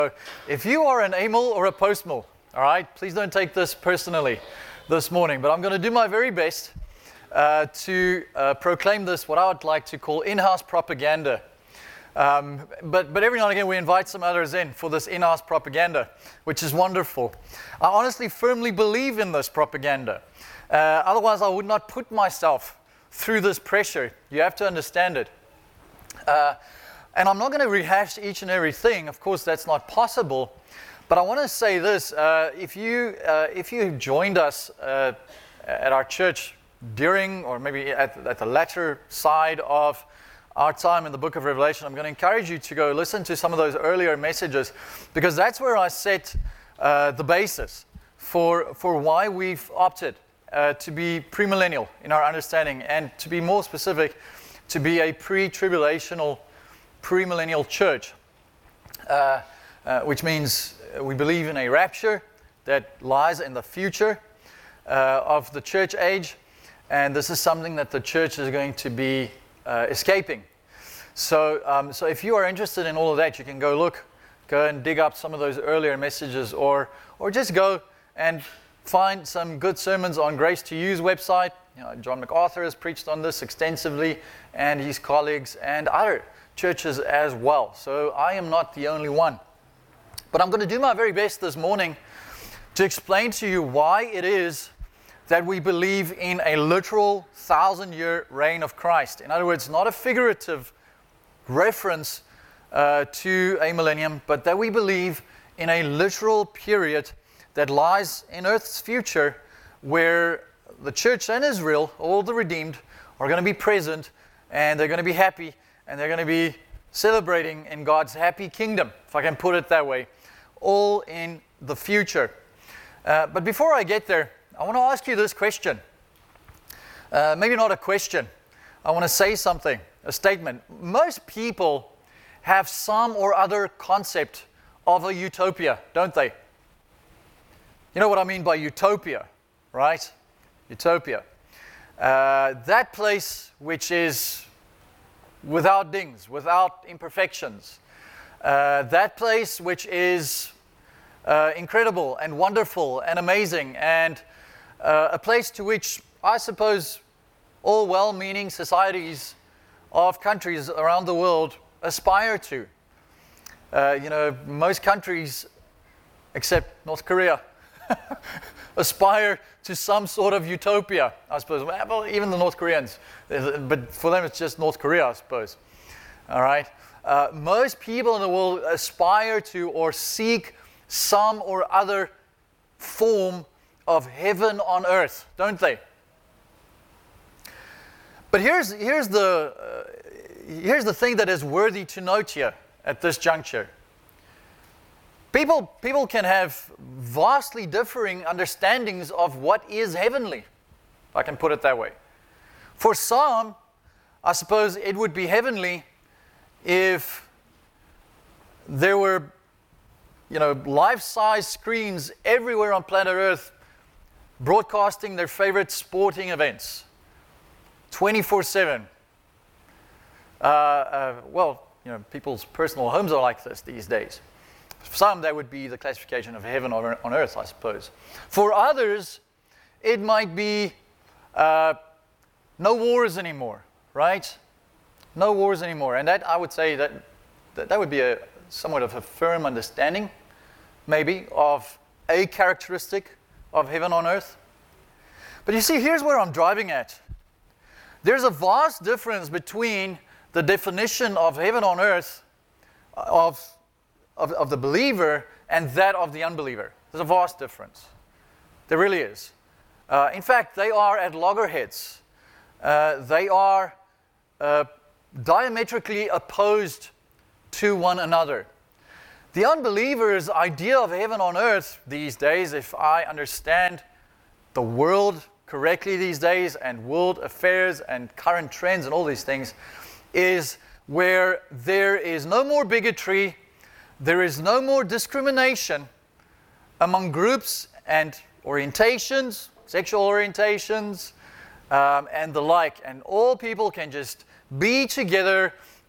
If you are an amil or a postmil, all right, please don't take this personally this morning, but I'm going to do my very best to proclaim this, what I would like to call in-house propaganda. But every now and again we invite some others in for this in-house propaganda, which is wonderful. I honestly firmly believe in this propaganda. Otherwise I would not put myself through this pressure. You have to understand it. And I'm not going to rehash each and every thing. Of course, that's not possible. But I want to say this. If you joined us at our church during, or maybe at the latter side of our time in the book of Revelation, I'm going to encourage you to go listen to some of those earlier messages, because that's where I set the basis for why we've opted to be premillennial in our understanding, and to be more specific, to be a pre-tribulational premillennial church, which means we believe in a rapture that lies in the future of the church age, and this is something that the church is going to be escaping. So if you are interested in all of that, you can go and dig up some of those earlier messages, or just go and find some good sermons on Grace to You's website. John MacArthur has preached on this extensively, and his colleagues, and other churches as well. So I am not the only one. But I'm going to do my very best this morning to explain to you why it is that we believe in a literal 1,000-year reign of Christ. In other words, not a figurative reference to a millennium, but that we believe in a literal period that lies in Earth's future, where the church and Israel, all the redeemed, are going to be present, and they're going to be happy, and they're going to be celebrating in God's happy kingdom, if I can put it that way, all in the future. But before I get there, I want to ask you this question. Maybe not a question. I want to say something, a statement. Most people have some or other concept of a utopia, don't they? You know what I mean by utopia, right? Utopia. That place which is without dings, without imperfections. That place which is incredible and wonderful and amazing, and a place to which I suppose all well-meaning societies of countries around the world aspire to. Most countries, except North Korea, aspire to some sort of utopia, I suppose. Well, even the North Koreans, but for them it's just North Korea, I suppose. All right? Most people in the world aspire to or seek some or other form of heaven on earth, don't they? But here's the thing that is worthy to note here at this juncture. People can have vastly differing understandings of what is heavenly, if I can put it that way. For some, I suppose it would be heavenly if there were, life-size screens everywhere on planet Earth broadcasting their favorite sporting events 24/7. People's personal homes are like this these days. For some, that would be the classification of heaven on earth, I suppose. For others, it might be no wars anymore, right? No wars anymore. And that, I would say, that would be somewhat of a firm understanding, maybe, of a characteristic of heaven on earth. But you see, here's where I'm driving at. There's a vast difference between the definition of heaven on earth of the believer and that of the unbeliever. There's a vast difference. There really is. In fact, they are at loggerheads. They are diametrically opposed to one another. The unbeliever's idea of heaven on earth these days, if I understand the world correctly these days, and world affairs and current trends and all these things, is where there is no more bigotry, there is no more discrimination among groups and orientations, sexual orientations, and the like. And all people can just be together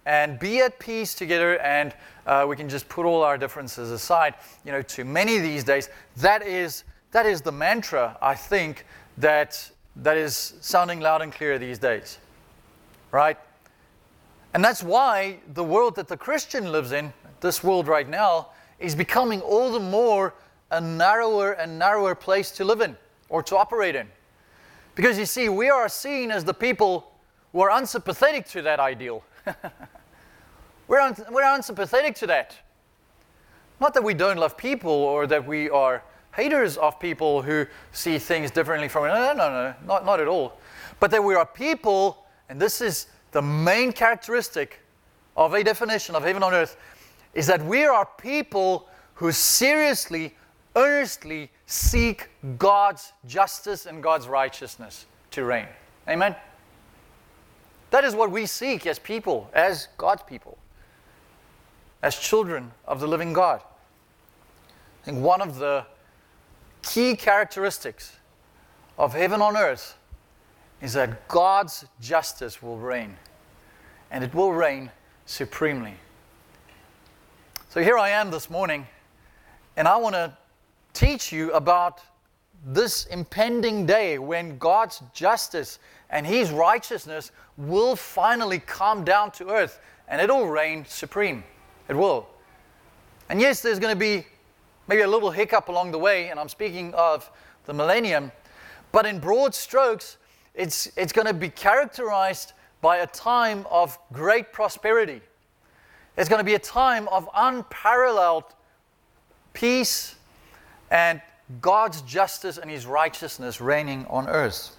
and be at peace together, and we can just put all our differences aside. To many these days, that is the mantra, I think, that is sounding loud and clear these days, right? And that's why the world that the Christian lives in, this world right now, is becoming all the more a narrower and narrower place to live in or to operate in. Because you see, we are seen as the people who are unsympathetic to that ideal. We're unsympathetic to that. Not that we don't love people or that we are haters of people who see things differently from us. No, not at all. But that we are people, and this is the main characteristic of a definition of heaven on earth, is that we are people who seriously, earnestly seek God's justice and God's righteousness to reign. Amen? That is what we seek as people, as God's people, as children of the living God. I think one of the key characteristics of heaven on earth is that God's justice will reign, and it will reign supremely. So here I am this morning, and I want to teach you about this impending day when God's justice and His righteousness will finally come down to earth, and it'll reign supreme. It will. And yes, there's going to be maybe a little hiccup along the way, and I'm speaking of the millennium, but in broad strokes, it's going to be characterized by a time of great prosperity. It's going to be a time of unparalleled peace and God's justice and His righteousness reigning on earth.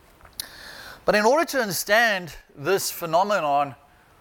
But in order to understand this phenomenon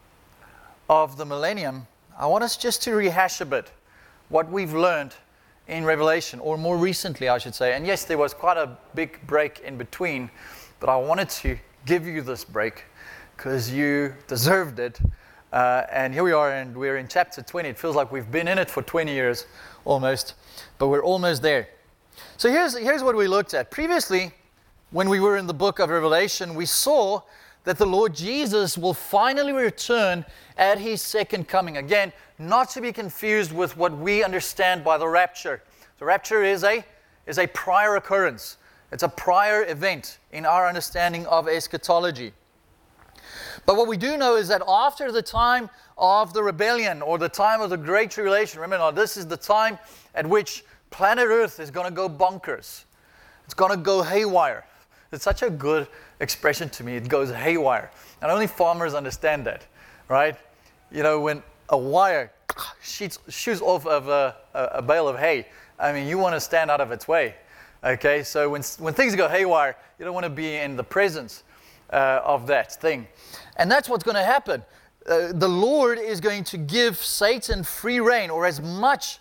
of the millennium, I want us just to rehash a bit what we've learned in Revelation, or more recently, I should say. And yes, there was quite a big break in between, but I wanted to give you this break because you deserved it. And here we are, and we're in chapter 20. It feels like we've been in it for 20 years almost, but we're almost there. So here's what we looked at. Previously, when we were in the book of Revelation, we saw that the Lord Jesus will finally return at His second coming. Again, not to be confused with what we understand by the rapture. The rapture is a prior occurrence. It's a prior event in our understanding of eschatology. But what we do know is that after the time of the rebellion or the time of the Great Tribulation, remember, this is the time at which planet Earth is going to go bonkers. It's going to go haywire. It's such a good expression to me. It goes haywire. And only farmers understand that, right? When a wire shoots off of a bale of hay, I mean, you want to stand out of its way. Okay, so when things go haywire, you don't want to be in the presence of that thing. And that's what's going to happen. The Lord is going to give Satan free reign, or as much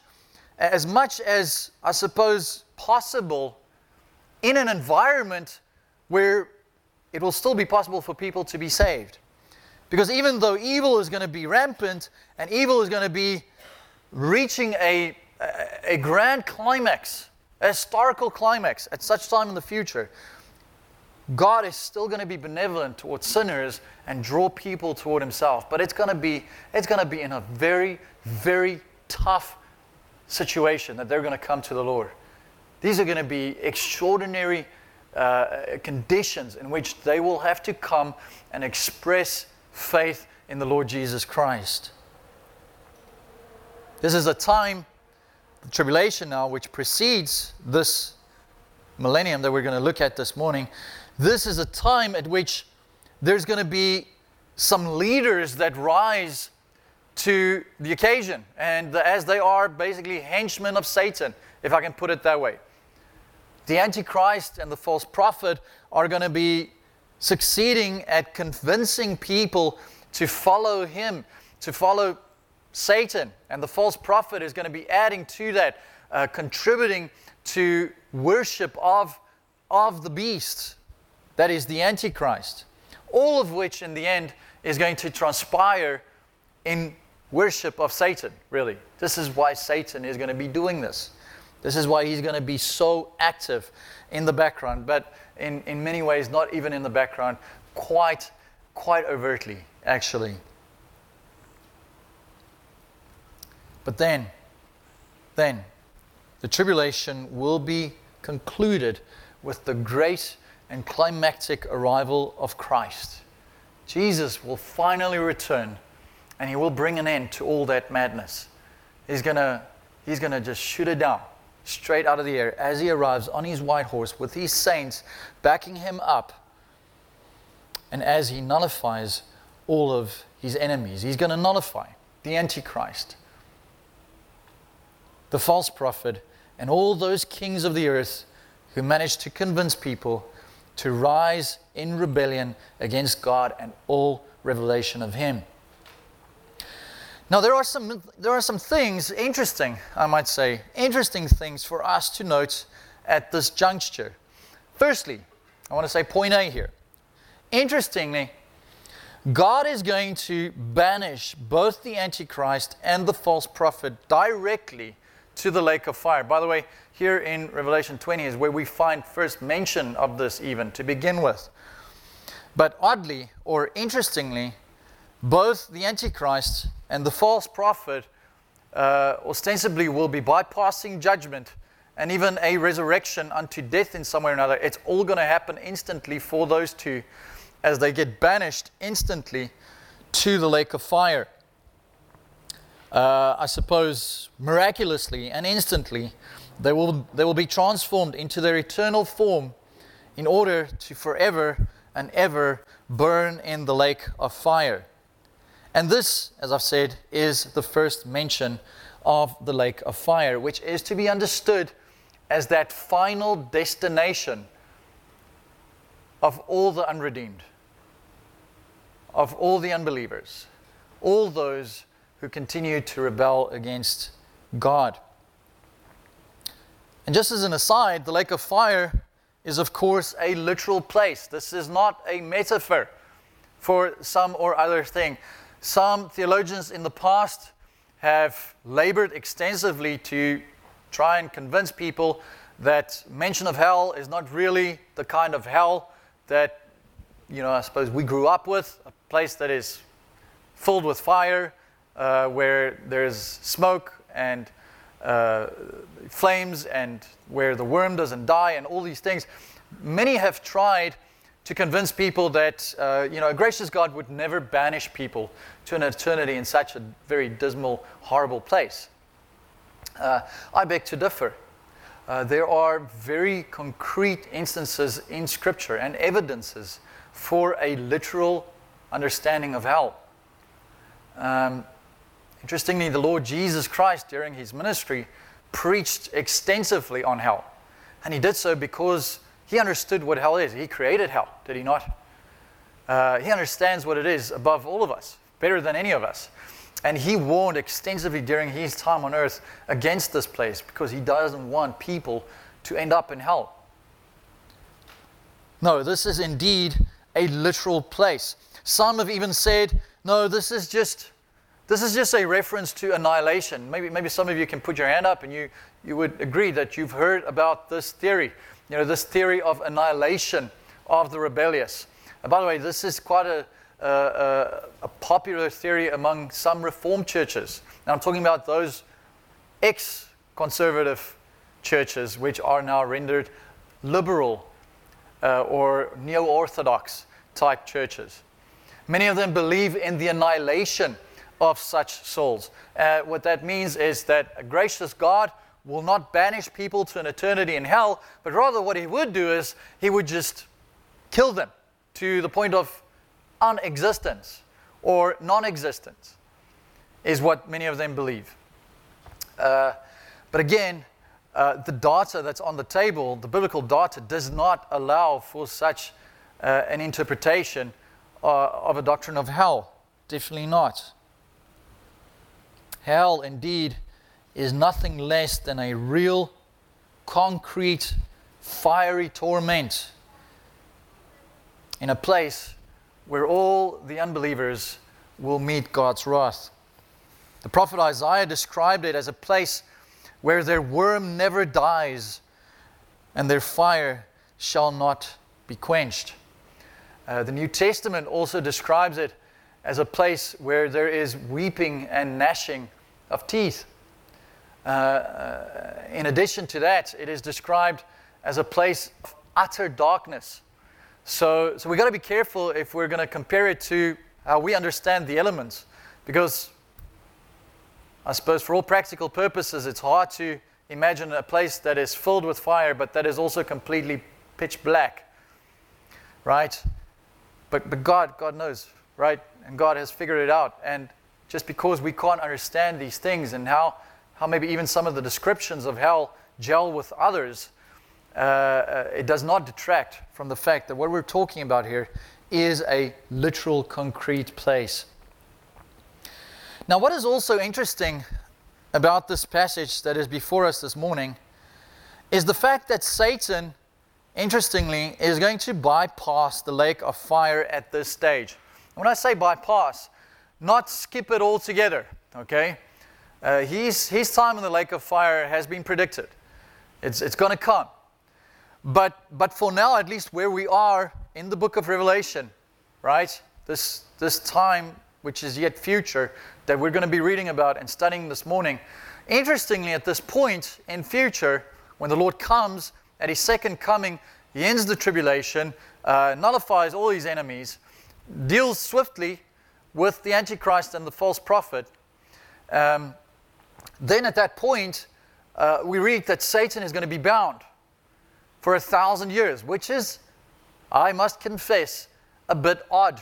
as I suppose possible, in an environment where it will still be possible for people to be saved. Because even though evil is going to be rampant, and evil is going to be reaching a grand climax, a historical climax at such time in the future, God is still going to be benevolent towards sinners and draw people toward Himself. But it's going to be in a very, very tough situation that they're going to come to the Lord. These are going to be extraordinary conditions in which they will have to come and express faith in the Lord Jesus Christ. This is a time, the tribulation now, which precedes this millennium that we're going to look at this morning. This is a time at which there's going to be some leaders that rise to the occasion, and as they are basically henchmen of Satan, if I can put it that way. The Antichrist and the false prophet are going to be succeeding at convincing people to follow him, to follow Satan. And the false prophet is going to be adding to that, contributing to worship of the beast, that is the Antichrist. All of which in the end is going to transpire in worship of Satan, really. This is why Satan is going to be doing this. This is why he's going to be so active in the background, but in many ways not even in the background, quite overtly, actually. But then, the tribulation will be concluded with the great and climactic arrival of Christ. Jesus will finally return, and He will bring an end to all that madness. He's gonna just shoot it down, straight out of the air, as He arrives on His white horse with His saints backing Him up, and as He nullifies all of His enemies. He's going to nullify the Antichrist, the false prophet, and all those kings of the earth who managed to convince people to rise in rebellion against God and all revelation of Him. Now there are some things, interesting things for us to note at this juncture. Firstly, I want to say point A here. Interestingly, God is going to banish both the Antichrist and the false prophet directly to the lake of fire. By the way, here in Revelation 20 is where we find first mention of this even to begin with. But oddly, or interestingly, both the Antichrist and the false prophet ostensibly will be bypassing judgment and even a resurrection unto death in some way or another. It's all going to happen instantly for those two as they get banished instantly to the lake of fire. I suppose miraculously and instantly they will be transformed into their eternal form in order to forever and ever burn in the lake of fire. And this, as I've said, is the first mention of the lake of fire, which is to be understood as that final destination of all the unredeemed, of all the unbelievers, all those who continue to rebel against God. And just as an aside, the lake of fire is of course a literal place. This is not a metaphor for some or other thing. Some theologians in the past have labored extensively to try and convince people that mention of hell is not really the kind of hell that, I suppose we grew up with, a place that is filled with fire, where there's smoke and flames, and where the worm doesn't die, and all these things. Many have tried to convince people that a gracious God would never banish people to an eternity in such a very dismal, horrible place. I beg to differ. There are very concrete instances in Scripture and evidences for a literal understanding of hell. Interestingly, the Lord Jesus Christ, during His ministry, preached extensively on hell. And He did so because He understood what hell is. He created hell, did He not? He understands what it is above all of us, better than any of us. And He warned extensively during His time on earth against this place because He doesn't want people to end up in hell. No, this is indeed a literal place. Some have even said, no, this is just a reference to annihilation. Maybe some of you can put your hand up and you would agree that you've heard about this theory. This theory of annihilation of the rebellious. And by the way, this is quite a popular theory among some Reformed churches. Now I'm talking about those ex-conservative churches which are now rendered liberal or neo-orthodox type churches. Many of them believe in the annihilation of such souls. What that means is that a gracious God will not banish people to an eternity in hell, but rather what He would do is He would just kill them to the point of unexistence or non-existence, is what many of them believe. But again, the data that's on the table, the biblical data, does not allow for such an interpretation of a doctrine of hell. Definitely not. Hell, indeed, is nothing less than a real, concrete, fiery torment in a place where all the unbelievers will meet God's wrath. The prophet Isaiah described it as a place where their worm never dies and their fire shall not be quenched. The New Testament also describes it as a place where there is weeping and gnashing of teeth. In addition to that, it is described as a place of utter darkness. So we've got to be careful if we're going to compare it to how we understand the elements, because I suppose for all practical purposes, it's hard to imagine a place that is filled with fire, but that is also completely pitch black, right? But God knows, right? And God has figured it out. And just because we can't understand these things and how maybe even some of the descriptions of hell gel with others, it does not detract from the fact that what we're talking about here is a literal, concrete place. Now, what is also interesting about this passage that is before us this morning is the fact that Satan, interestingly, is going to bypass the lake of fire at this stage. When I say bypass, not skip it altogether, okay? His time in the lake of fire has been predicted. It's going to come. But for now, at least where we are in the book of Revelation, right? This time which is yet future that we're going to be reading about and studying this morning. Interestingly, at this point in future, when the Lord comes at His second coming, He ends the tribulation, nullifies all His enemies, deals swiftly with the Antichrist and the false prophet. Then at that point, we read that Satan is going to be bound for 1,000 years, which is, I must confess, a bit odd.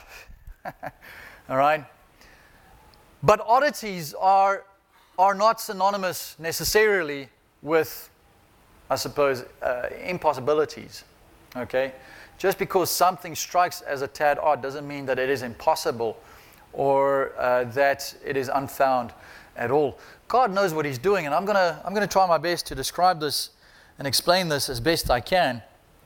All right? But oddities are not synonymous necessarily with, I suppose, impossibilities. Okay? Just because something strikes as a tad odd doesn't mean that it is impossible or that it is unfound at all. God knows what He's doing, and I'm gonna try my best to describe this and explain this as best I can.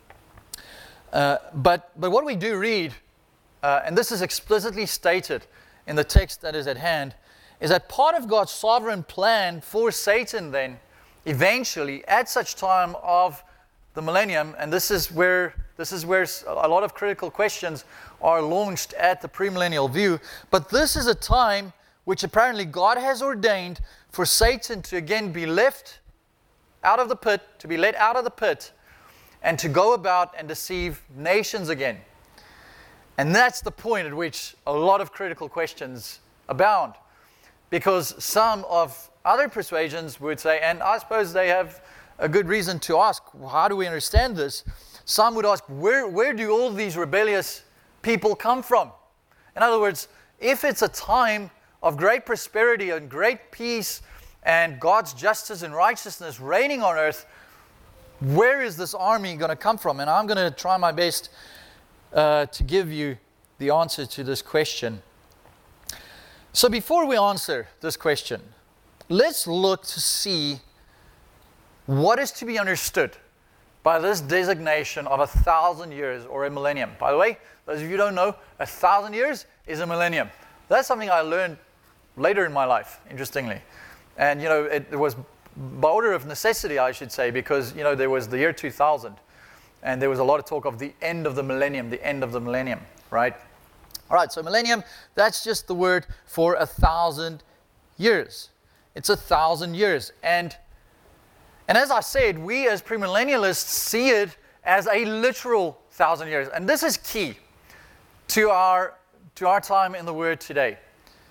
But what we do read, and this is explicitly stated in the text that is at hand, is that part of God's sovereign plan for Satan then, eventually, at such time of the millennium, and this is where a lot of critical questions are launched at the premillennial view, but this is a time which apparently God has ordained for Satan to again be left out of the pit, to be let out of the pit, and to go about and deceive nations again. And that's the point at which a lot of critical questions abound. Because some of other persuasions would say, and I suppose they have a good reason to ask, how do we understand this? Some would ask, where do all these rebellious people come from? In other words, if it's a time of great prosperity and great peace and God's justice and righteousness reigning on earth, where is this army going to come from? And I'm going to try my best to give you the answer to this question. So before we answer this question, let's look to see what is to be understood by this designation of 1,000 years or a millennium. By the way, those of you who don't know, 1,000 years is a millennium. That's something I learned later in my life, interestingly. And, it was by order of necessity, I should say, because, there was the year 2000. And there was a lot of talk of the end of the millennium, right? All right, so millennium, that's just the word for 1,000 years. It's 1,000 years. And as I said, we as premillennialists see it as a literal 1,000 years. And this is key to our time in the Word today.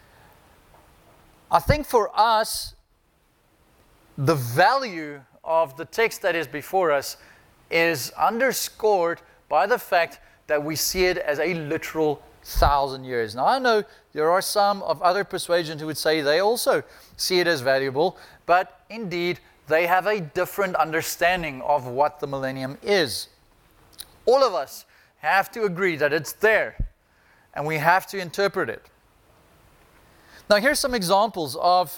I think for us, the value of the text that is before us is underscored by the fact that we see it as a literal 1,000 years. Now, I know there are some of other persuasions who would say they also see it as valuable, but indeed, they have a different understanding of what the millennium is. All of us have to agree that it's there, and we have to interpret it. Now, here's some examples of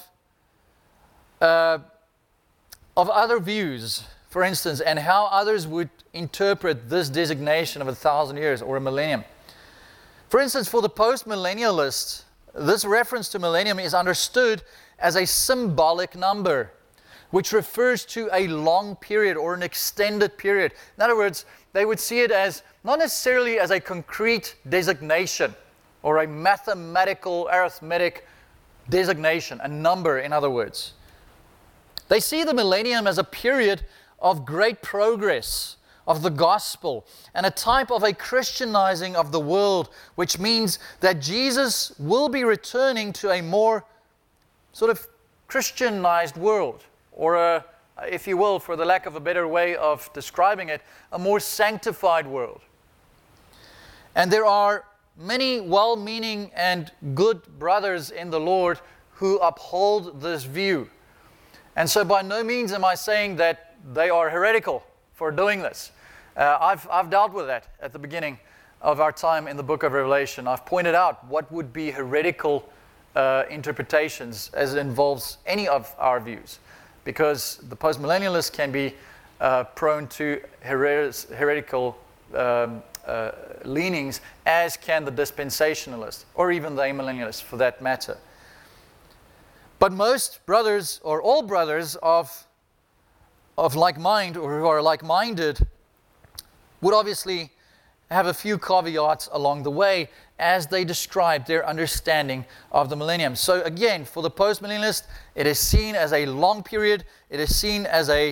other views, for instance, and how others would interpret this designation of 1,000 years or a millennium. For instance, for the post-millennialists, this reference to millennium is understood as a symbolic number, which refers to a long period or an extended period. In other words, they would see it as not necessarily as a concrete designation or a mathematical, arithmetic designation, a number, in other words. They see the millennium as a period of great progress of the gospel and a type of a Christianizing of the world, which means that Jesus will be returning to a more sort of Christianized world, or if you will, for the lack of a better way of describing it, a more sanctified world. And there are many well-meaning and good brothers in the Lord who uphold this view. And so by no means am I saying that they are heretical for doing this. I've dealt with that at the beginning of our time in the book of Revelation. I've pointed out what would be heretical interpretations as it involves any of our views, because the postmillennialists can be prone to heretical leanings, as can the dispensationalists, or even the amillennialists for that matter. But most brothers, or all brothers of like mind, or who are like-minded, would obviously have a few caveats along the way as they describe their understanding of the millennium. So again, for the postmillennialist, it is seen as a long period. It is seen as a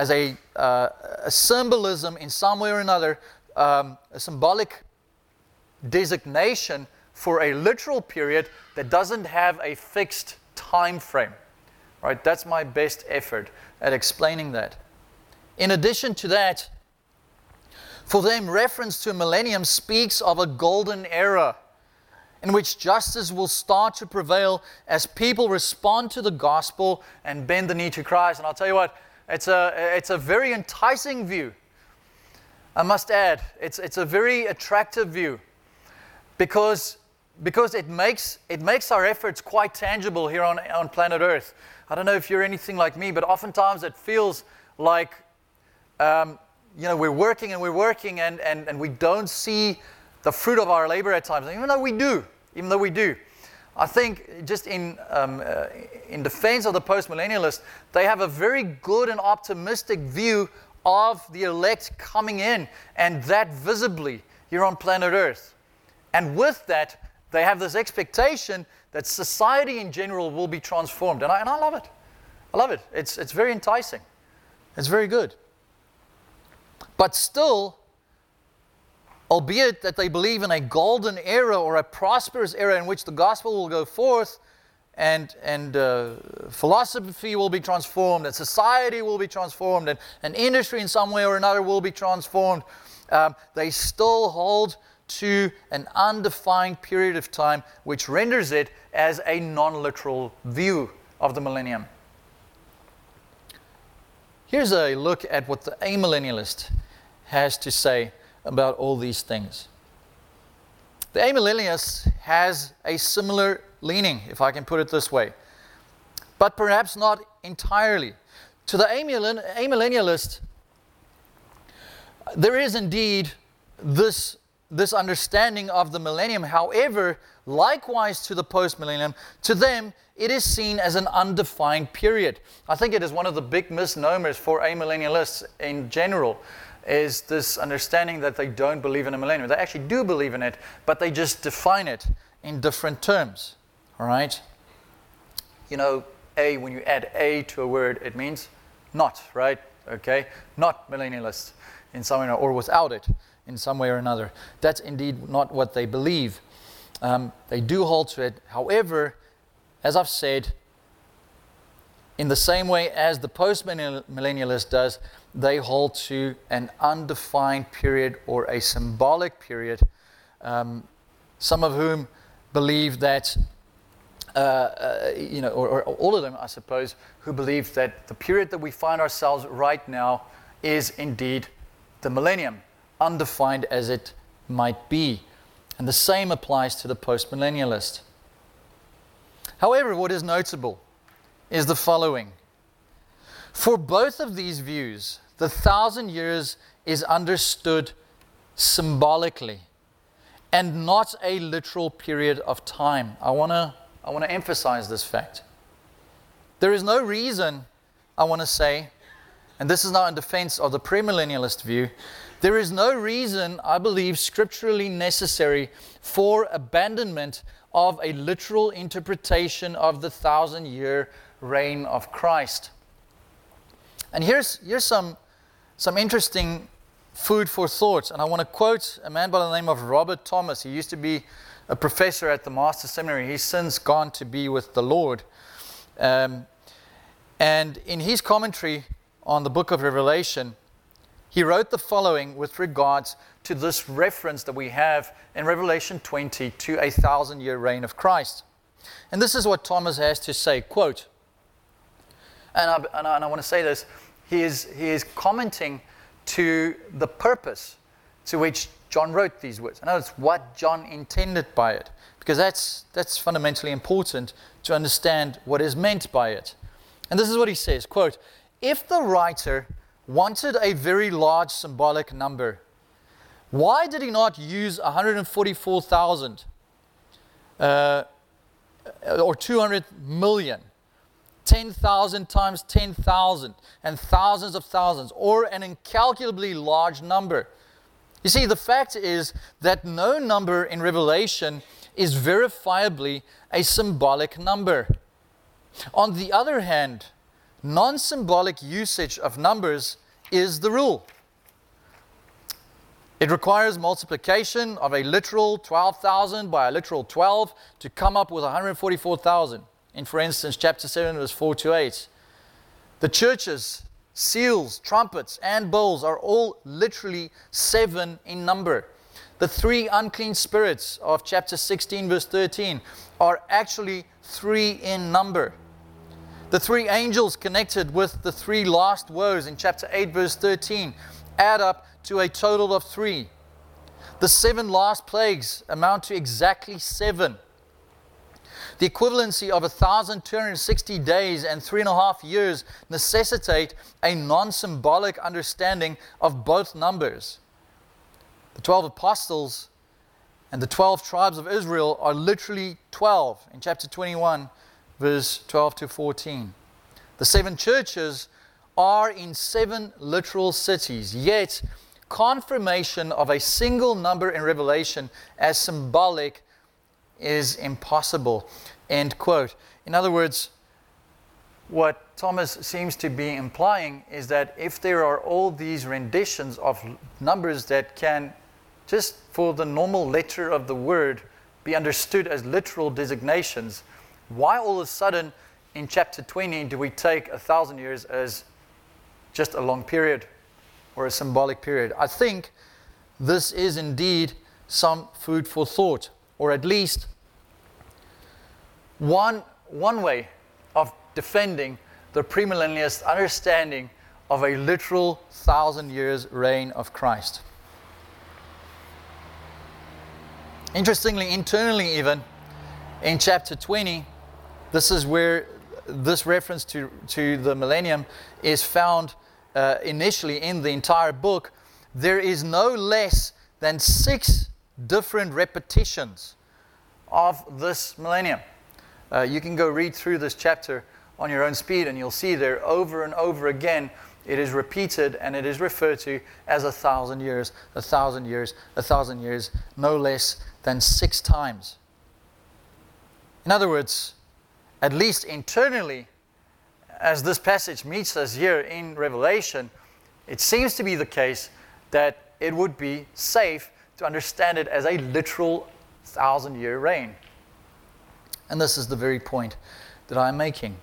symbolism in some way or another, a symbolic designation for a literal period that doesn't have a fixed time frame. Right? That's my best effort at explaining that. In addition to that, for them, reference to a millennium speaks of a golden era in which justice will start to prevail as people respond to the gospel and bend the knee to Christ. And I'll tell you what, it's a very enticing view. I must add, it's a very attractive view because it makes our efforts quite tangible here on planet Earth. I don't know if you're anything like me, but oftentimes it feels like we're working and we don't see the fruit of our labor at times, even though we do. I think just in defense of the postmillennialists, they have a very good and optimistic view of the elect coming in, and that visibly here on planet Earth. And with that, they have this expectation that society in general will be transformed. And I love it. I love it. It's very enticing. It's very good. But still, albeit that they believe in a golden era or a prosperous era in which the gospel will go forth and philosophy will be transformed and society will be transformed and industry in some way or another will be transformed, they still hold to an undefined period of time, which renders it as a non-literal view of the millennium. Here's a look at what the amillennialist has to say about all these things. The amillennialist has a similar leaning, if I can put it this way, but perhaps not entirely. To the amillennialist, there is indeed this understanding of the millennium. However, likewise to the postmillennium, to them it is seen as an undefined period. I think it is one of the big misnomers for amillennialists in general, is this understanding that they don't believe in a millennium. They actually do believe in it, but they just define it in different terms. All right? You know, when you add a to a word, it means not, right? Okay? Not millennialist in some way or without it in some way or another. That's indeed not what they believe. They do hold to it. However, as I've said, in the same way as the post-millennialist does, they hold to an undefined period or a symbolic period. Some of whom believe that, or all of them, I suppose, who believe that the period that we find ourselves right now is indeed the millennium, undefined as it might be. And the same applies to the post-millennialist. However, what is notable is the following. For both of these views, the 1,000 years is understood symbolically and not a literal period of time. I want to emphasize this fact. There is no reason, I want to say, and this is now in defense of the premillennialist view, there is no reason, I believe, scripturally necessary for abandonment of a literal interpretation of the 1,000-year reign of Christ. And here's some interesting food for thought. And I want to quote a man by the name of Robert Thomas. He used to be a professor at the Master Seminary. He's since gone to be with the Lord. And in his commentary on the book of Revelation, he wrote the following with regards to this reference that we have in Revelation 20 to a 1,000-year reign of Christ. And this is what Thomas has to say, quote, and I want to say this, he is commenting to the purpose to which John wrote these words. I know it's what John intended by it, because that's fundamentally important to understand what is meant by it. And this is what he says, quote, if the writer wanted a very large symbolic number, why did he not use 144,000 or 200 million? 10,000 times 10,000 and thousands of thousands, or an incalculably large number. You see, the fact is that no number in Revelation is verifiably a symbolic number. On the other hand, non-symbolic usage of numbers is the rule. It requires multiplication of a literal 12,000 by a literal 12 to come up with 144,000. In, for instance, chapter 7, verse 4 to 8. The churches, seals, trumpets, and bowls are all literally 7 in number. The 3 unclean spirits of chapter 16, verse 13 are actually 3 in number. The 3 angels connected with the 3 last woes in chapter 8, verse 13 add up to a total of 3. The 7 last plagues amount to exactly 7. The equivalency of 1,260 days and 3.5 years necessitate a non-symbolic understanding of both numbers. The 12 apostles and the 12 tribes of Israel are literally 12 in chapter 21, verse 12 to 14. The 7 churches are in 7 literal cities, yet confirmation of a single number in Revelation as symbolic is impossible, end quote. In other words, what Thomas seems to be implying is that if there are all these renditions of numbers that can, just for the normal letter of the word, be understood as literal designations, why all of a sudden in chapter 20 do we take 1,000 years as just a long period or a symbolic period? I think this is indeed some food for thought, or at least one way of defending the premillennialist understanding of a literal 1,000 years reign of Christ. Interestingly, internally even, in chapter 20, this is where this reference to the millennium is found initially in the entire book. There is no less than 6 different repetitions of this millennium. You can go read through this chapter on your own speed, and you'll see there over and over again it is repeated and it is referred to as 1,000 years, 1,000 years, 1,000 years, no less than 6 times. In other words, at least internally, as this passage meets us here in Revelation, it seems to be the case that it would be safe to understand it as a literal 1,000-year reign. And this is the very point that I'm making.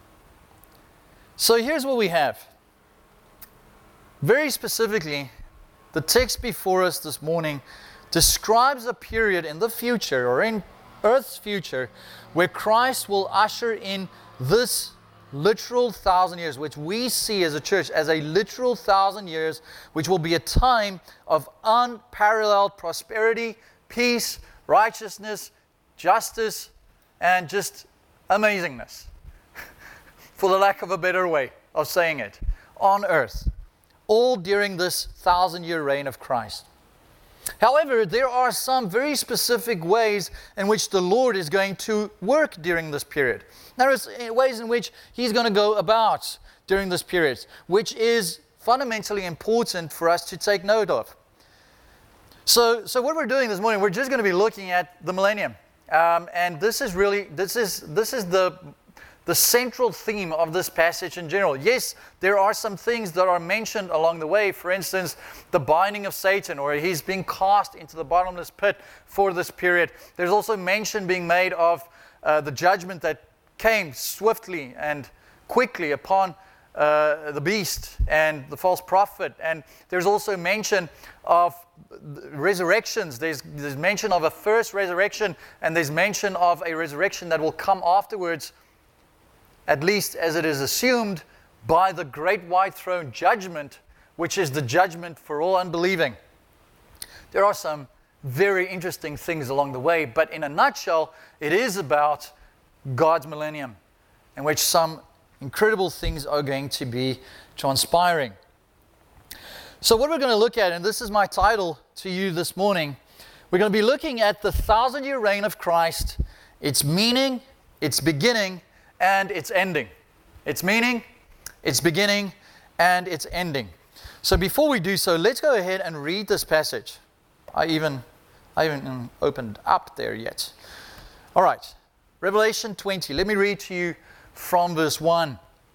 So here's what we have. Very specifically, the text before us this morning describes a period in the future, or in Earth's future, where Christ will usher in this literal 1,000 years, which we see as a church as a literal 1,000 years, which will be a time of unparalleled prosperity, peace, righteousness, justice, and just amazingness, for the lack of a better way of saying it, on earth, all during this 1,000-year reign of Christ. However, there are some very specific ways in which the Lord is going to work during this period. There are ways in which He's going to go about during this period, which is fundamentally important for us to take note of. So what we're doing this morning, we're just going to be looking at the millennium. And this is the the central theme of this passage in general. Yes, there are some things that are mentioned along the way. For instance, the binding of Satan, or he's being cast into the bottomless pit for this period. There's also mention being made of the judgment that came swiftly and quickly upon the beast and the false prophet. And there's also mention of resurrections. There's mention of a first resurrection, and there's mention of a resurrection that will come afterwards, at least as it is assumed, by the great white throne judgment, which is the judgment for all unbelieving. There are some very interesting things along the way, but in a nutshell, it is about God's millennium, in which some incredible things are going to be transpiring. So what we're going to look at, and this is my title to you this morning, we're going to be looking at the 1,000-year reign of Christ, its meaning, its beginning, and its ending. Its meaning, its beginning, and its ending. So before we do so, let's go ahead and read this passage. I haven't opened up there yet. All right, Revelation 20. Let me read to you from verse 1.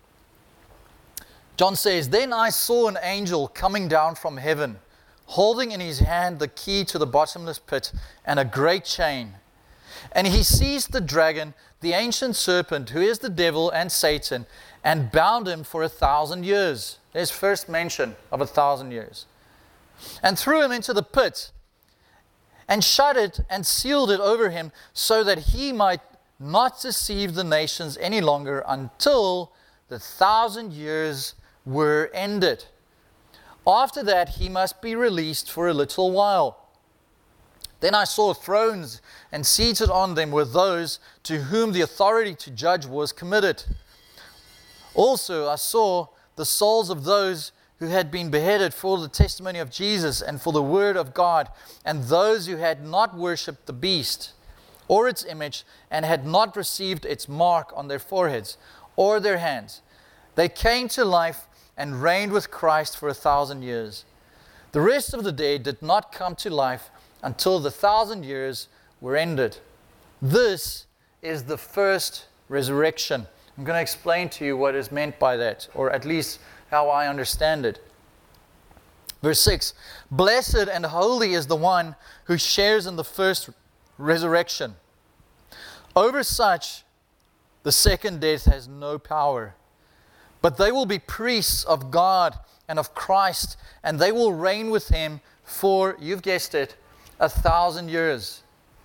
John says, "Then I saw an angel coming down from heaven, holding in his hand the key to the bottomless pit and a great chain. And he seized the dragon, the ancient serpent, who is the devil and Satan, and bound him for 1,000 years." There's first mention of 1,000 years. "And threw him into the pit, and shut it and sealed it over him, so that he might not deceive the nations any longer until the 1,000 years were ended. After that, he must be released for a little while. Then I saw thrones, and seated on them were those to whom the authority to judge was committed. Also I saw the souls of those who had been beheaded for the testimony of Jesus and for the word of God, and those who had not worshipped the beast or its image, and had not received its mark on their foreheads or their hands. They came to life and reigned with Christ for 1,000 years. The rest of the dead did not come to life until the 1,000 years were ended." This is the first resurrection. I'm going to explain to you what is meant by that, or at least how I understand it. Verse 6, "Blessed and holy is the one who shares in the first resurrection. Over such, the second death has no power. But they will be priests of God and of Christ, and they will reign with him for," you've guessed it, 1,000 years.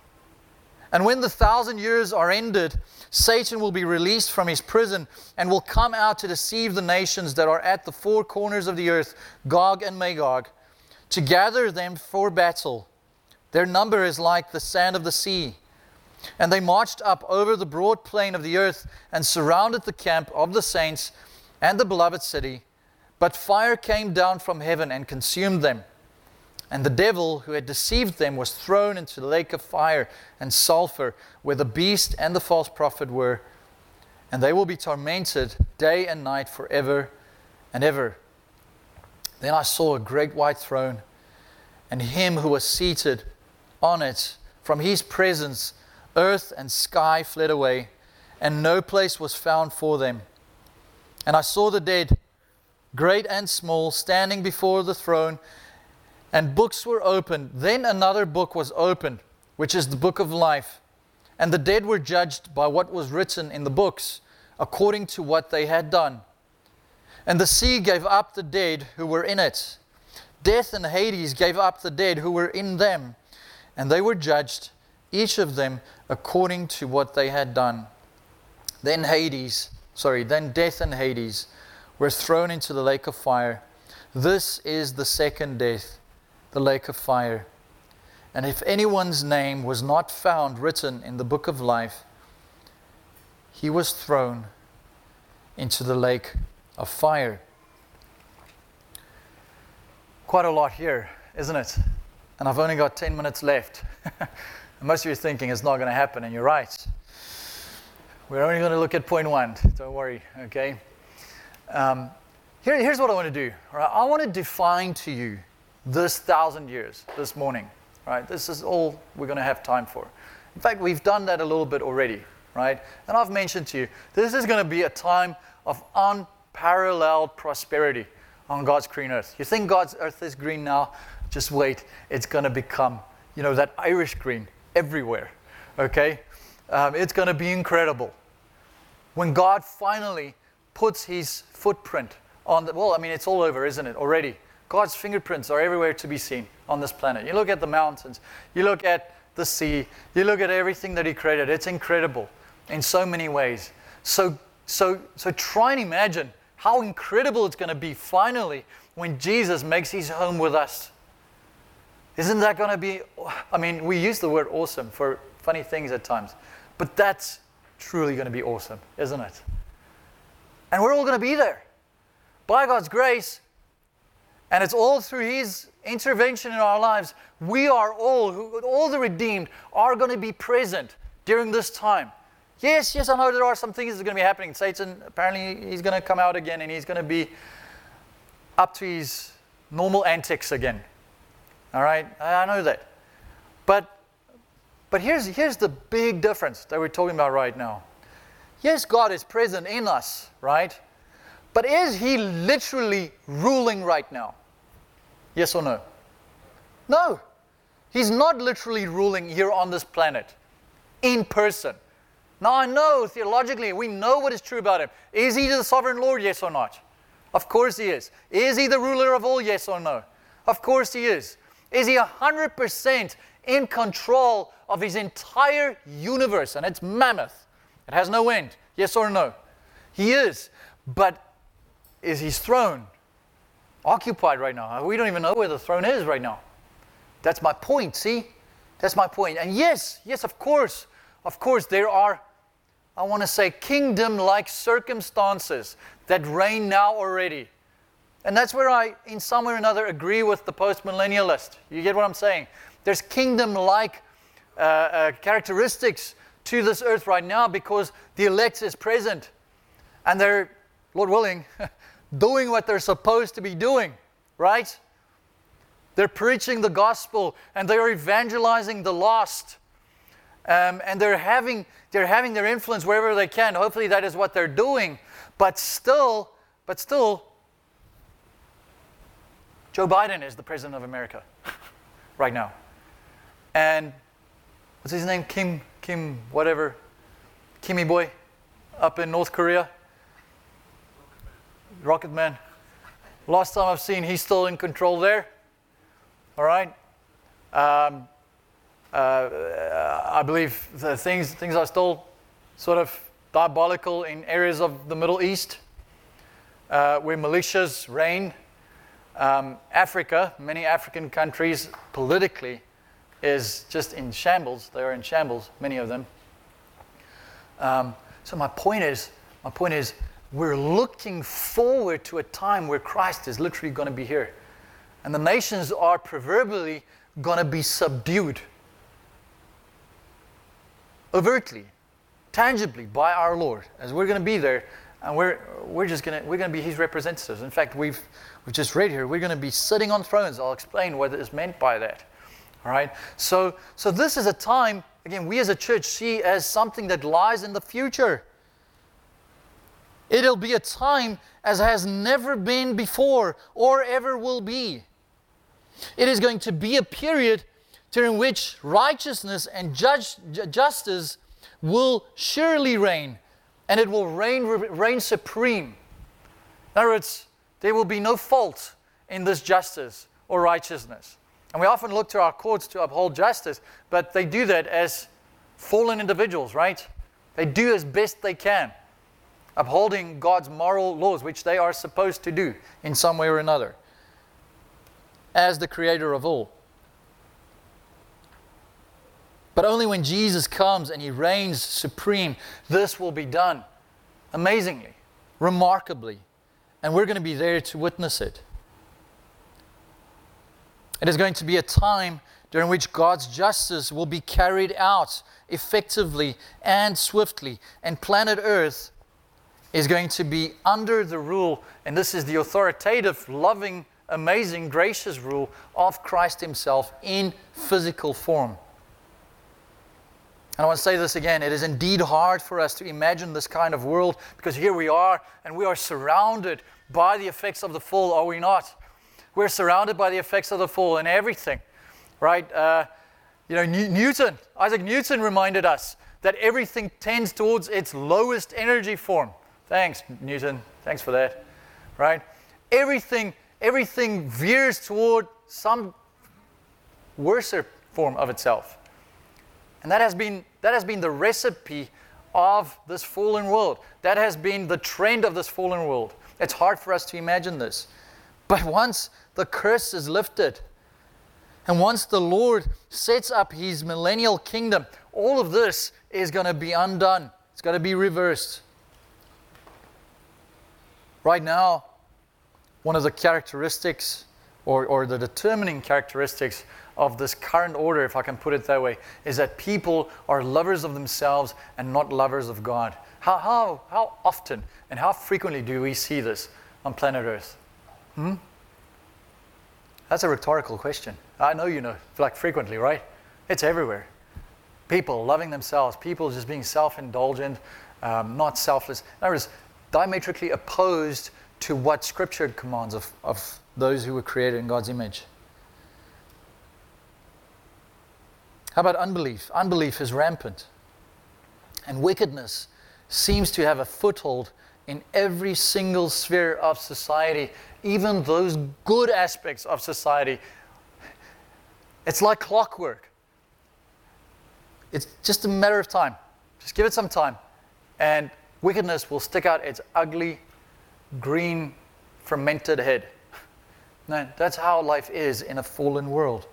"And when the 1,000 years are ended, Satan will be released from his prison and will come out to deceive the nations that are at the four corners of the earth, Gog and Magog, to gather them for battle. Their number is like the sand of the sea. And they marched up over the broad plain of the earth and surrounded the camp of the saints and the beloved city. But fire came down from heaven and consumed them. And the devil who had deceived them was thrown into the lake of fire and sulfur, where the beast and the false prophet were. And they will be tormented day and night forever and ever. Then I saw a great white throne, and him who was seated on it. From his presence, earth and sky fled away, and no place was found for them. And I saw the dead, great and small, standing before the throne, and books were opened. Then another book was opened, which is the book of life. And the dead were judged by what was written in the books, according to what they had done. And the sea gave up the dead who were in it. Death and Hades gave up the dead who were in them, and they were judged, each of them according to what they had done. Then death and Hades were thrown into the lake of fire. This is the second death, the lake of fire. And if anyone's name was not found written in the book of life, he was thrown into the lake of fire." Quite a lot here, isn't it? And I've only got 10 minutes left. And most of you are thinking it's not going to happen, and you're right. We're only going to look at point 1. Don't worry, okay? Here's what I want to do. All right? I want to define to you this 1,000 years this morning. Right? This is all we're going to have time for. In fact, we've done that a little bit already. right? And I've mentioned to you, this is going to be a time of unparalleled prosperity on God's green earth. You think God's earth is green now? Just wait. It's going to become, that Irish green everywhere, okay? It's going to be incredible. When God finally puts His footprint on it's all over, isn't it, already? God's fingerprints are everywhere to be seen on this planet. You look at the mountains, you look at the sea, you look at everything that He created. It's incredible in so many ways. So try and imagine how incredible it's going to be finally when Jesus makes His home with us. Isn't that going to be, we use the word awesome for funny things at times, but that's truly going to be awesome, isn't it? And we're all going to be there by God's grace, and it's all through His intervention in our lives. We are all the redeemed are going to be present during this time. Yes, I know there are some things that are going to be happening. Satan, apparently, he's going to come out again, and he's going to be up to his normal antics again. All right? I know that. But here's the big difference that we're talking about right now. Yes, God is present in us, right? But is He literally ruling right now? Yes or no? No. He's not literally ruling here on this planet in person. Now, I know theologically we know what is true about Him. Is He the sovereign Lord? Yes or not? Of course He is. Is He the ruler of all? Yes or no? Of course He is. Is He 100% in control of His entire universe? And it's mammoth. It has no end. Yes or no? He is. But is His throne occupied right now? We don't even know where the throne is right now. That's my point, see? That's my point. And yes, of course, there are, I want to say, kingdom-like circumstances that reign now already. And that's where I, in some way or another, agree with the post-millennialist. You get what I'm saying? There's kingdom-like characteristics to this earth right now because the elect is present. And they're, Lord willing, doing what they're supposed to be doing, right? They're preaching the gospel and they are evangelizing the lost. And they're having their influence wherever they can. Hopefully that is what they're doing. But still, Joe Biden is the president of America right now. And what's his name? Kim whatever. Kimmy boy up in North Korea. Rocket Man. Last time I've seen, he's still in control there. All right. I believe the things are still sort of diabolical in areas of the Middle East where militias reign. Africa, many African countries politically is just in shambles. They are in shambles, many of them. So my point is, we're looking forward to a time where Christ is literally going to be here. And the nations are proverbially going to be subdued. Overtly, tangibly by our Lord. As we're going to be there, and we're going to be His representatives. In fact, we've just read here, we're going to be sitting on thrones. I'll explain what is meant by that. All right? So this is a time, again, we as a church see as something that lies in the future. It'll be a time as has never been before or ever will be. It is going to be a period during which righteousness and justice will surely reign, and it will reign supreme. In other words, there will be no fault in this justice or righteousness. And we often look to our courts to uphold justice, but they do that as fallen individuals, right? They do as best they can, upholding God's moral laws, which they are supposed to do in some way or another, as the creator of all. But only when Jesus comes and He reigns supreme, this will be done amazingly, remarkably, and we're going to be there to witness it. It is going to be a time during which God's justice will be carried out effectively and swiftly, and planet Earth is going to be under the rule, and this is the authoritative, loving, amazing, gracious rule of Christ Himself in physical form. And I want to say this again, it is indeed hard for us to imagine this kind of world, because here we are, and we are surrounded by the effects of the fall, are we not? We're surrounded by the effects of the fall in everything, right? Isaac Newton reminded us that everything tends towards its lowest energy form. Thanks, Newton. Thanks for that, right? Everything veers toward some worser form of itself. And that has been the recipe of this fallen world. That has been the trend of this fallen world. It's hard for us to imagine this. But once the curse is lifted, and once the Lord sets up His millennial kingdom, all of this is going to be undone. It's going to be reversed. Right now, one of the characteristics, or the determining characteristics of this current order, if I can put it that way, is that people are lovers of themselves and not lovers of God. How often and how frequently do we see this on planet Earth? That's a rhetorical question. I know you know, like frequently, right? It's everywhere. People loving themselves, people just being self-indulgent, not selfless. In other words, diametrically opposed to what Scripture commands of those who were created in God's image. How about unbelief? Unbelief is rampant. And wickedness seems to have a foothold in every single sphere of society, even those good aspects of society. It's like clockwork. It's just a matter of time. Just give it some time, and wickedness will stick out its ugly, green, fermented head. No, that's how life is in a fallen world.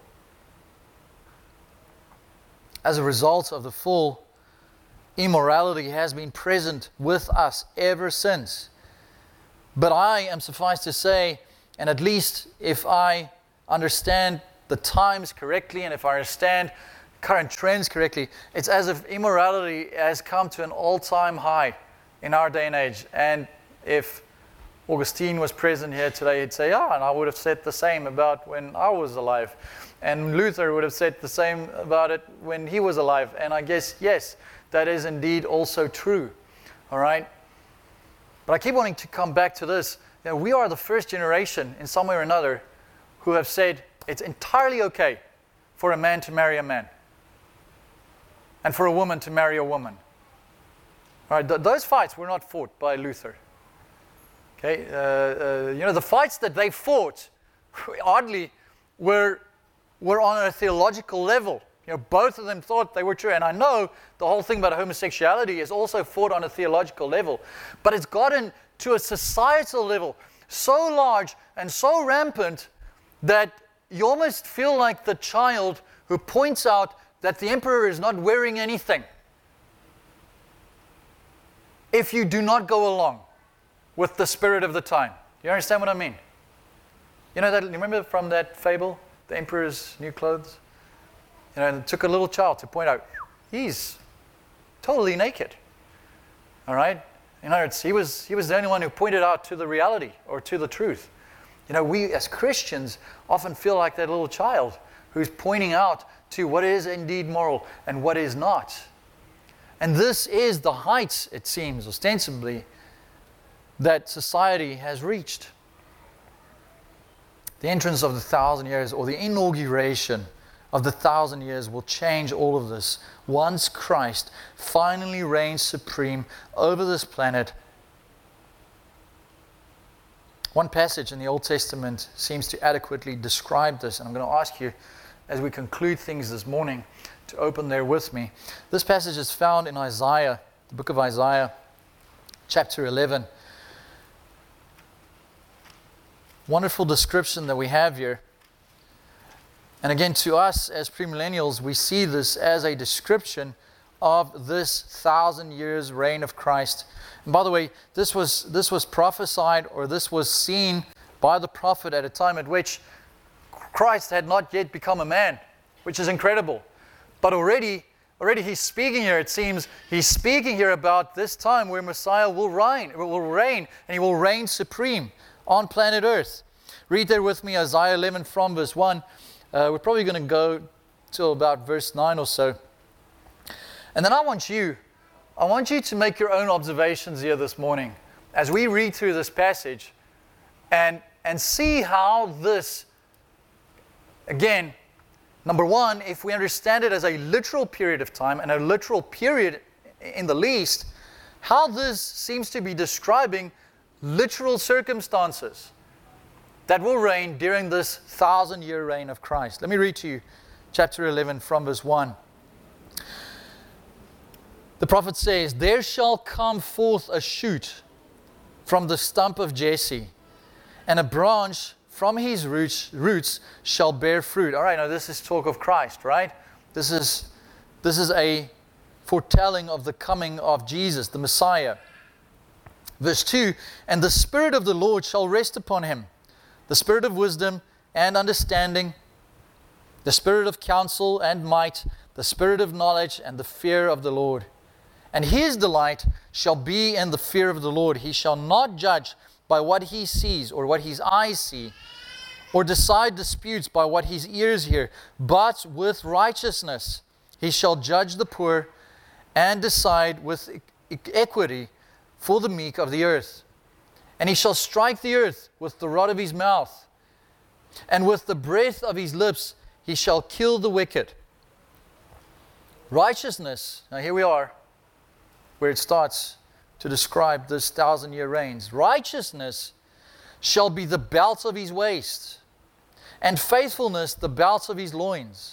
As a result of the fall, immorality has been present with us ever since. But I am suffice to say, and at least if I understand the times correctly, and if I understand current trends correctly, it's as if immorality has come to an all-time high in our day and age. And if Augustine was present here today, he'd say, and I would have said the same about when I was alive. And Luther would have said the same about it when he was alive. And I guess, yes, that is indeed also true. All right? But I keep wanting to come back to this. We are the first generation, in some way or another, who have said it's entirely okay for a man to marry a man, and for a woman to marry a woman. All right? Those fights were not fought by Luther. Okay? The fights that they fought, oddly, were on a theological level. Both of them thought they were true. And I know the whole thing about homosexuality is also fought on a theological level. But it's gotten to a societal level so large and so rampant that you almost feel like the child who points out that the emperor is not wearing anything if you do not go along with the spirit of the time. You understand what I mean? You remember from that fable, the emperor's new clothes? It took a little child to point out, he's totally naked. All right? He was the only one who pointed out to the reality or to the truth. We as Christians often feel like that little child who's pointing out to what is indeed moral and what is not. And this is the heights, it seems, ostensibly, that society has reached. The entrance of the 1,000 years, or the inauguration of the 1,000 years, will change all of this once Christ finally reigns supreme over this planet. One passage in the Old Testament seems to adequately describe this, and I'm going to ask you, as we conclude things this morning, to open there with me. This passage is found in Isaiah, the book of Isaiah, chapter 11. Wonderful description that we have here. And again, to us as premillennials, we see this as a description of this 1,000 years reign of Christ. And by the way, this was prophesied, or this was seen by the prophet at a time at which Christ had not yet become a man, which is incredible. But already he's speaking here, it seems, he's speaking here about this time where Messiah will reign, and he will reign supreme on planet Earth. Read there with me, Isaiah 11 from verse 1. We're probably going to go till about verse 9 or so. And then I want you to make your own observations here this morning as we read through this passage and see how this, again, number one, if we understand it as a literal period of time and a literal period in the least, how this seems to be describing literal circumstances that will reign during this 1,000-year reign of Christ. Let me read to you chapter 11 from verse 1. The prophet says, "There shall come forth a shoot from the stump of Jesse, and a branch from his roots shall bear fruit." All right, now this is talk of Christ, right? This is a foretelling of the coming of Jesus, the Messiah. Verse 2, "And the Spirit of the Lord shall rest upon him, the Spirit of wisdom and understanding, the Spirit of counsel and might, the Spirit of knowledge and the fear of the Lord. And his delight shall be in the fear of the Lord. He shall not judge by what he sees or what his eyes see, or decide disputes by what his ears hear, but with righteousness he shall judge the poor and decide with equity for the meek of the earth. And he shall strike the earth with the rod of his mouth, and with the breath of his lips he shall kill the wicked." Righteousness, now here we are, where it starts to describe this 1,000-year reigns. "Righteousness shall be the belt of his waist, and faithfulness the belt of his loins.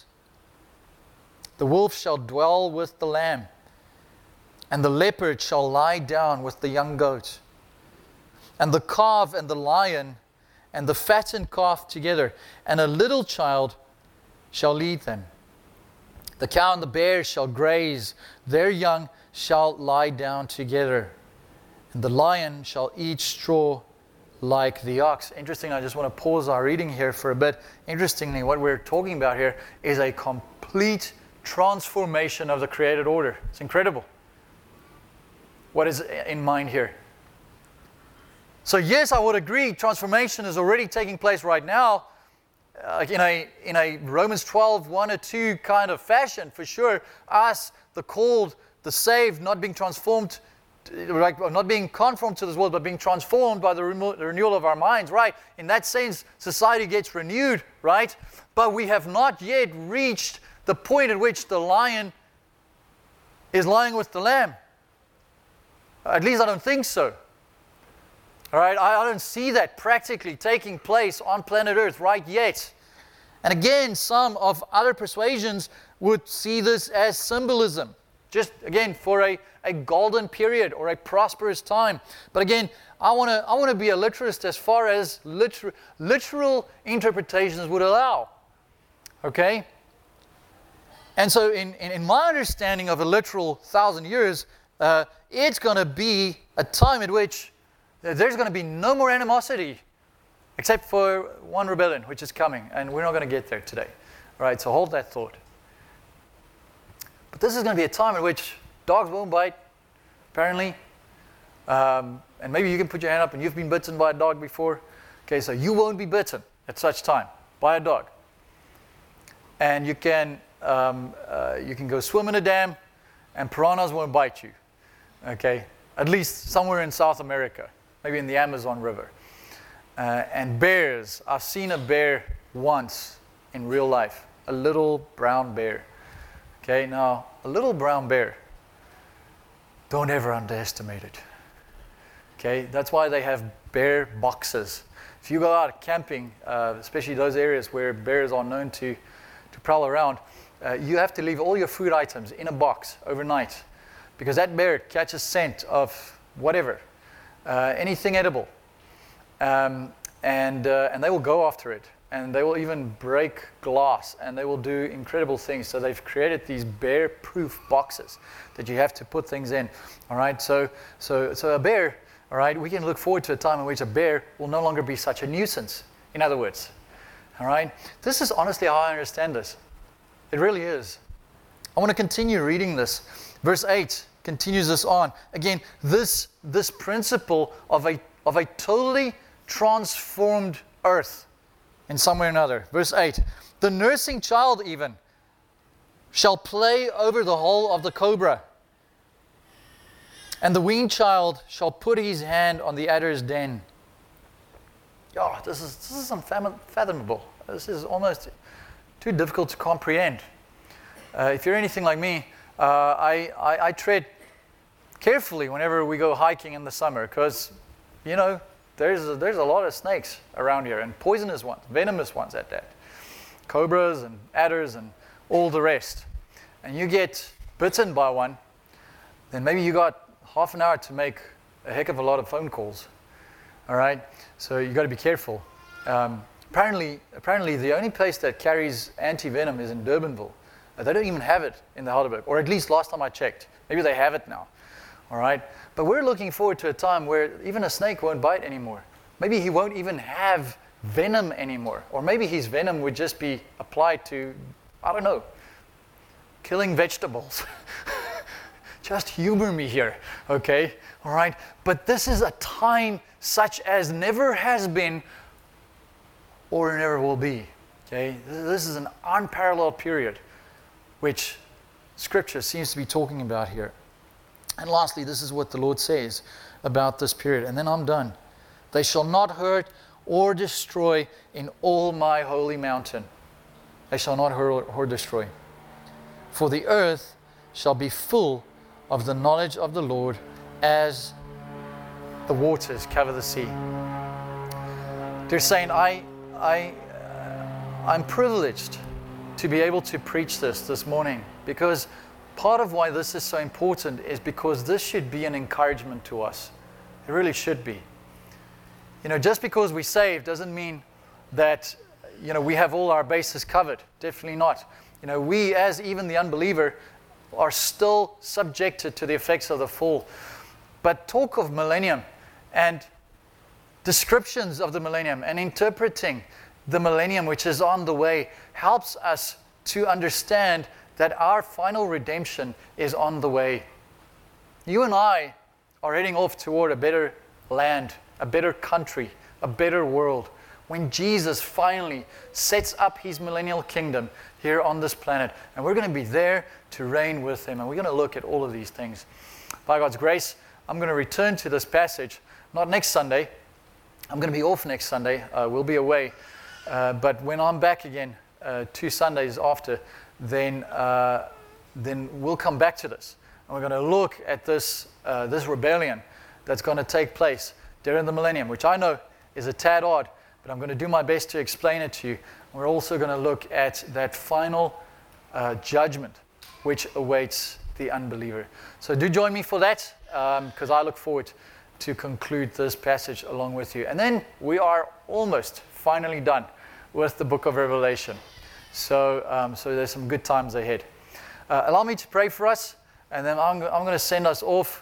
The wolf shall dwell with the lamb, and the leopard shall lie down with the young goat, and the calf and the lion and the fattened calf together, and a little child shall lead them. The cow and the bear shall graze, their young shall lie down together, and the lion shall eat straw like the ox." Interesting, I just want to pause our reading here for a bit. Interestingly, what we're talking about here is a complete transformation of the created order. It's incredible. What is in mind here? So yes, I would agree, transformation is already taking place right now, in a Romans 12, 1 or 2 kind of fashion, for sure. Us, the called, the saved, not being transformed, not being conformed to this world, but being transformed by the renewal of our minds, right? In that sense, society gets renewed, right? But we have not yet reached the point at which the lion is lying with the lamb. At least I don't think so. All right, I don't see that practically taking place on planet Earth right yet. And again, some of other persuasions would see this as symbolism, just again for a golden period or a prosperous time. But again, I want to be a literalist as far as literal interpretations would allow. Okay? And so in my understanding of a literal 1,000 years, it's going to be a time at which there's going to be no more animosity except for one rebellion, which is coming. And we're not going to get there today. All right, so hold that thought. But this is going to be a time in which dogs won't bite, apparently. And maybe you can put your hand up and you've been bitten by a dog before. Okay, so you won't be bitten at such time by a dog. And you can go swim in a dam and piranhas won't bite you. Okay, at least somewhere in South America. Maybe in the Amazon River. And bears, I've seen a bear once in real life, a little brown bear. Okay, now, a little brown bear, don't ever underestimate it. Okay, that's why they have bear boxes. If you go out camping, especially those areas where bears are known to prowl around, you have to leave all your food items in a box overnight, because that bear catches scent of whatever. Anything edible, and they will go after it, and they will even break glass, and they will do incredible things. So they've created these bear-proof boxes that you have to put things in. All right, so a bear, all right, we can look forward to a time in which a bear will no longer be such a nuisance. In other words, all right, this is honestly how I understand this. It really is. I want to continue reading this. Verse 8. Continues this on. Again, this principle of a totally transformed earth in some way or another. Verse 8. "The nursing child even shall play over the hole of the cobra, and the weaned child shall put his hand on the adder's den. Yeah, this is unfathomable. This is almost too difficult to comprehend. If you're anything like me, I tread carefully whenever we go hiking in the summer, because, there's a lot of snakes around here, and poisonous ones, venomous ones at that. Cobras and adders and all the rest. And you get bitten by one, then maybe you got half an hour to make a heck of a lot of phone calls. All right? So you got to be careful. Apparently, the only place that carries anti-venom is in Durbanville. They don't even have it in the Heidelberg, or at least last time I checked. Maybe they have it now. All right? But we're looking forward to a time where even a snake won't bite anymore. Maybe he won't even have venom anymore. Or maybe his venom would just be applied to, I don't know, killing vegetables. Just humor me here, okay? All right? But this is a time such as never has been or never will be, okay? This is an unparalleled period, which Scripture seems to be talking about here. And lastly, this is what the Lord says about this period. And then I'm done. They shall not hurt or destroy in all my holy mountain. They shall not hurt or destroy. For the earth shall be full of the knowledge of the Lord as the waters cover the sea. They're saying, I'm privileged to be able to preach this morning, because part of why this is so important is because this should be an encouragement to us. It really should be. Just because we're saved doesn't mean that, we have all our bases covered. Definitely not. We, as even the unbeliever, are still subjected to the effects of the fall. But talk of millennium and descriptions of the millennium and interpreting the millennium which is on the way helps us to understand that our final redemption is on the way. You and I are heading off toward a better land, a better country, a better world, when Jesus finally sets up his millennial kingdom here on this planet. And we're going to be there to reign with him. And we're going to look at all of these things. By God's grace, I'm going to return to this passage, not next Sunday. I'm going to be off next Sunday. We'll be away. But when I'm back again, 2 Sundays after, then we'll come back to this. And we're going to look at this rebellion that's going to take place during the millennium, which I know is a tad odd, but I'm going to do my best to explain it to you. We're also going to look at that final judgment which awaits the unbeliever. So do join me for that, because I look forward to conclude this passage along with you. And then we are almost finally done with the book of Revelation. So there's some good times ahead. Allow me to pray for us, and then I'm going to send us off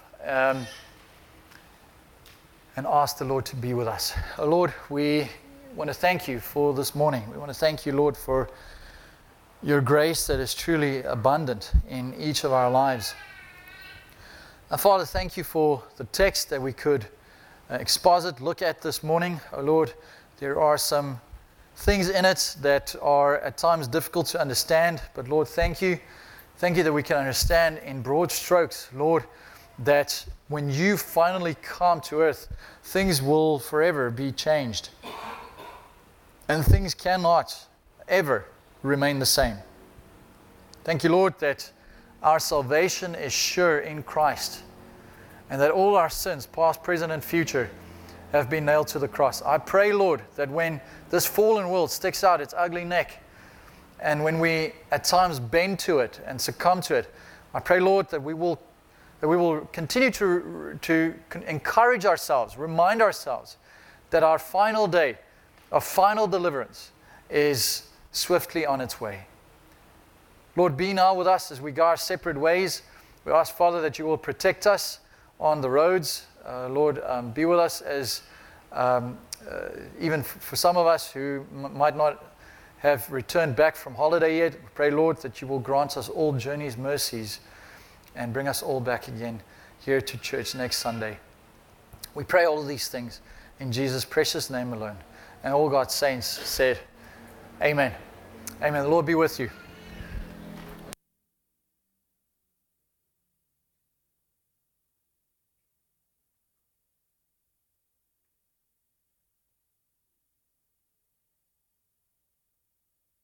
and ask the Lord to be with us. Oh Lord, we want to thank you for this morning. We want to thank you, Lord, for your grace that is truly abundant in each of our lives. And Father, thank you for the text that we could exposit, look at this morning. Oh Lord, there are some things in it that are at times difficult to understand, but Lord, thank you. Thank you that we can understand in broad strokes, Lord, that when you finally come to earth, things will forever be changed. And things cannot ever remain the same. Thank you, Lord, that our salvation is sure in Christ, and that all our sins, past, present, and future, have been nailed to the cross. I pray, Lord, that when this fallen world sticks out its ugly neck, and when we at times bend to it and succumb to it, I pray, Lord, that we will continue to encourage ourselves, remind ourselves that our final day of final deliverance is swiftly on its way. Lord, be now with us as we go our separate ways. We ask, Father, that you will protect us on the roads. Lord, be with us as even for some of us who might not have returned back from holiday yet. We pray, Lord, that you will grant us all journeys, mercies, and bring us all back again here to church next Sunday. We pray all of these things in Jesus' precious name alone. And all God's saints said, Amen. Amen. The Lord be with you.